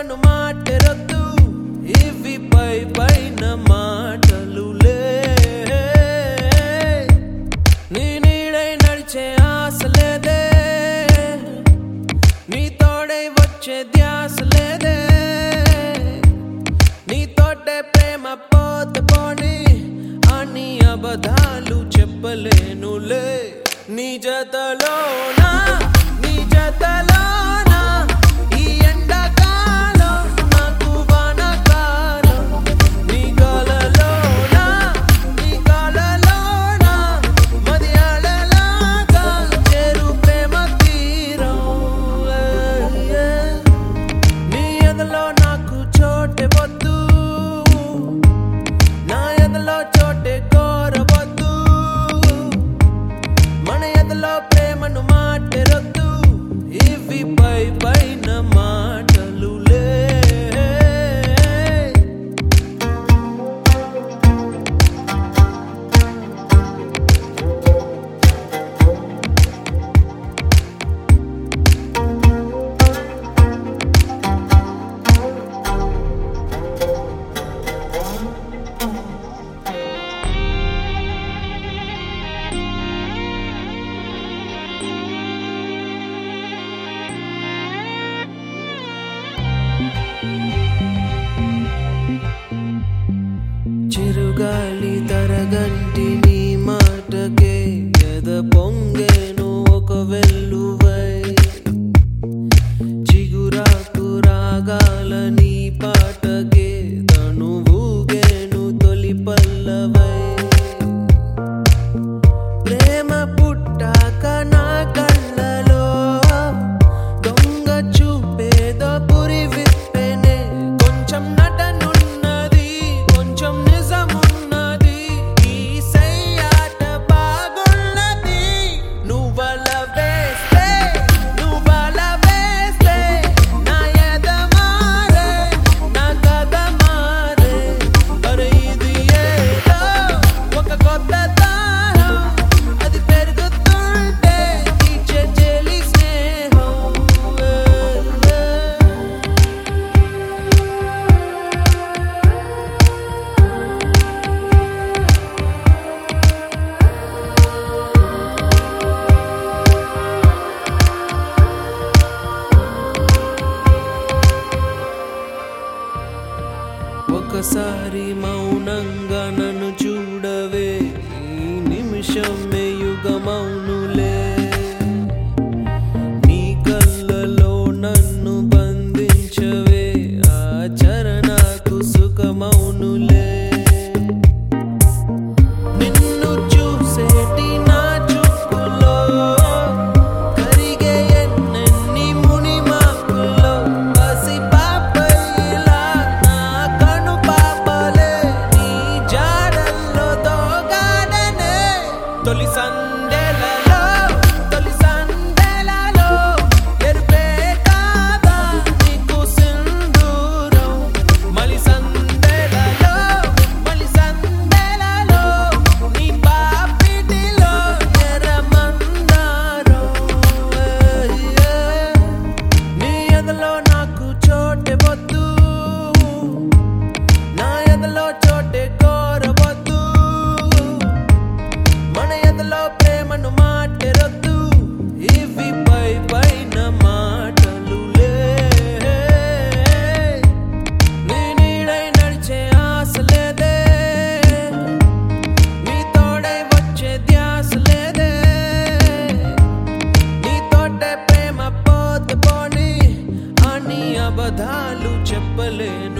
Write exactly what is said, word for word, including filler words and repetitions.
ప్రేమను మాటెరొద్దు ఇవి పై పైన మాటలులే నీ నీడై నడిచే ఆశ లేదే నీ తోడై వచ్చే ధ్యాస లేదే నీ తోటే ప్రేమ పోతే పోని అని అబద్ధాలు చెప్పలేనులే నీ జతలోనా నీ జతలోనా ఈ ఎండాకాలం నాకు వానకాలం నీ గాలలోనా నీ గాలలోనా మదియాలలాగా చేరు ప్రేమ తీరం నీ ఎదలో నాకు చోటే వద్దు నా ఎదలో చోటే కోరవద్దు మన ఎదలో ప్రేమను మాటెరొద్దు ఇవి పై పైన మాటలులే చిరుగాలి తరగంటి నీ మాటకే ఎద పొంగేను ఒక వెల్లువై చిగురాకు రాగాల నీ పాటకే తను ఊగేను తొలి పల్లవై ప్రేమ పుట్టాక నా కళ్ళలో దొంగ చూపేదో పురి విప్పెనే కొంచెం నటనున్నది కొంచెం నిజమున్నది ఈ సయ్యాట బాగున్నది నువ్వల వేస్తే నువ్వల వేస్తే నా ఎద మారే నా కథ మారే అరే ఇది ఏదో ఒక కొత్త దాహం అది పెరుగుతుంటే తీర్చే చెలి స్నేహం ఒకసారి మౌనంగా నన్ను చూడవే ఈ నిమిషమే యుగమౌనులే నీ కళ్ళలో నన్ను బంధించవే ఆ చరణకు సుఖమౌనులే నిన్ను చూసేటి నా చూపులో కరిగే ఎన్నెన్ని మునిమాకుల్లో పసి పాపయ్యలా నా కను పాపలే నీ జాడల్లో దోగాడనే తొలి సందెలలో తొలి సందెలలో ఎరుపే కాదా నీకు సింధూరం మలి సందెలలో మలి సందెలలో నీ పాపిటిలో ఎర్రమందారం నీ ఎదలో నాకు చోటే వద్దు నా ఎదలో చోటే కోరవద్దు మన ఎదలో ప్రేమను మాటెరొద్దు ఇవి పై పైన మాటలులే నీ నీడై నడిచే ఆశ లేదే నీ తోడై వచ్చే ధ్యాస లేదే నీ తోటే ప్రేమ పోతే పోని అని అబద్ధాలు చెప్పలేను